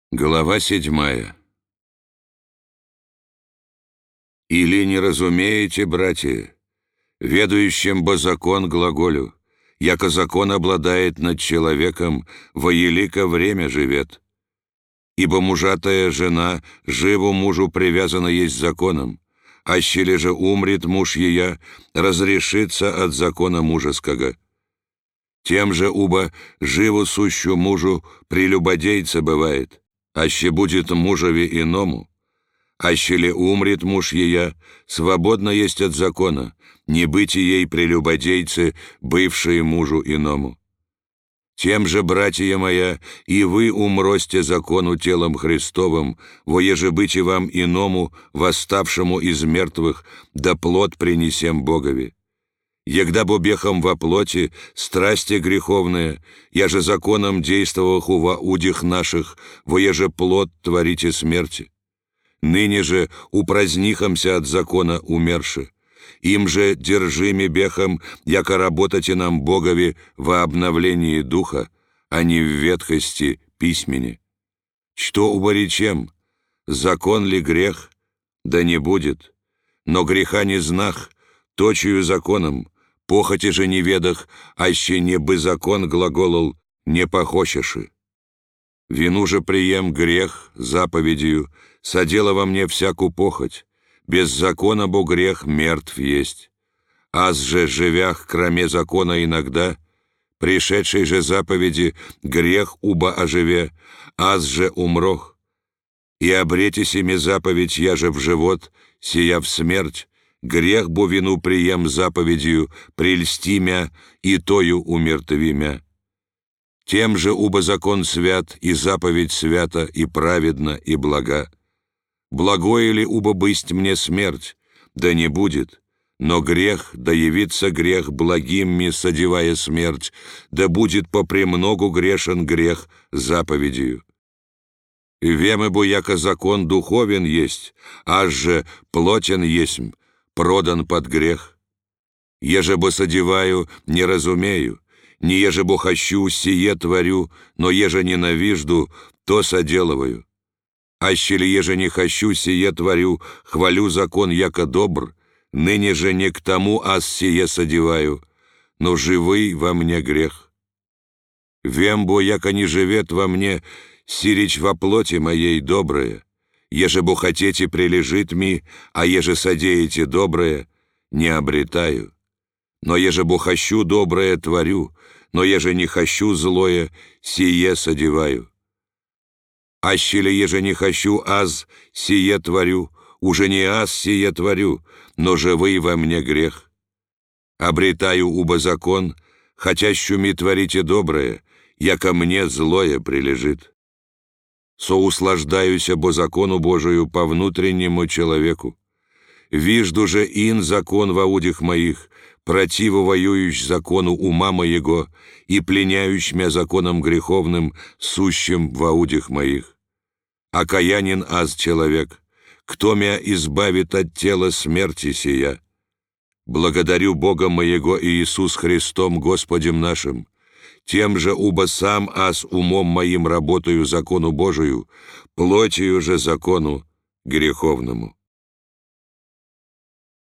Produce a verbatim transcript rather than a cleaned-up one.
Глава седьмая. «Или не разумеете, братья, ведающим бо закон глаголю, яко закон обладает над человеком, во елико время живет. Ибо мужатая жена живу мужу привязана есть законом, ащели же умрет муж ея, разрешится от закона мужеского. Тем же уба живу сущу мужу прелюбодейца бывает, аще будет мужеви иному, аще ли умрет муж ея, свободно есть от закона, не быть ей прелюбодейцы, бывшие мужу иному. Тем же, братья моя, и вы умросте закону телом Христовым, воеже быти вам иному, восставшему из мертвых, да плод принесем Богови. Егда бобехом во плоти, страсти греховные, я же законом действоваху во удих наших, воеже плод творите смерти. Ныне же упразднихомся от закона умерши, им же держими бехом, яко работайте нам Богови во обновлении духа, а не в ветхости письмени. Что уборечем? Закон ли грех? Да не будет. Но греха не знах, точию законом, похоти же неведах, аще не бы закон глаголол, не похочеши. Вину же прием грех заповедью, содела во мне всяку похоть, без закона бо грех мертв есть. Аз же, живях кроме закона иногда, пришедшей же заповеди грех уба оживе, аз же умрох. И обрете семи заповедь я же в живот, сия в смерть, грех бо вину прием заповедью, прельсти мя, и тою умертви мя. Тем же уба закон свят, и заповедь свята, и праведна, и блага. Благое ли уба бысть мне смерть? Да не будет. Но грех, да явится грех благим ми, содевая смерть, да будет попремногу грешен грех заповедью. Вемы бо яко закон духовен есть, аж же плотен есмь, продан под грех. Еже бо содеваю, не разумею, не еже бо хочу, сие творю, но еже ненавижду, то соделываю. Аще ли еже не хочу, сие творю, хвалю закон яко добр, ныне же не к тому аз сие содеваю, но живый во мне грех. Вем бо яко не живет во мне, сирич во плоти моей доброе, еже бо хотите прилежит ми, а еже содеете доброе, не обретаю. Но еже бо хочу доброе творю, но еже не хочу злое, сие содеваю. Аще ли еже не хочу аз, сие творю, уже не аз сие творю, но живый во мне грех. Обретаю уба закон, хотящу ми творите доброе, яко мне злое прилежит. Соуслаждаюся бо закону Божию по внутреннему человеку. Вижду же ин закон во удих моих, противу воюющ закону ума моего и пленяющ мя законом греховным, сущим во удих моих. Окаянен аз человек, кто мя избавит от тела смерти сия? Благодарю Бога моего Иисус Христом Господем нашим, тем же уба сам аз умом моим работаю закону Божию, плотью же закону греховному.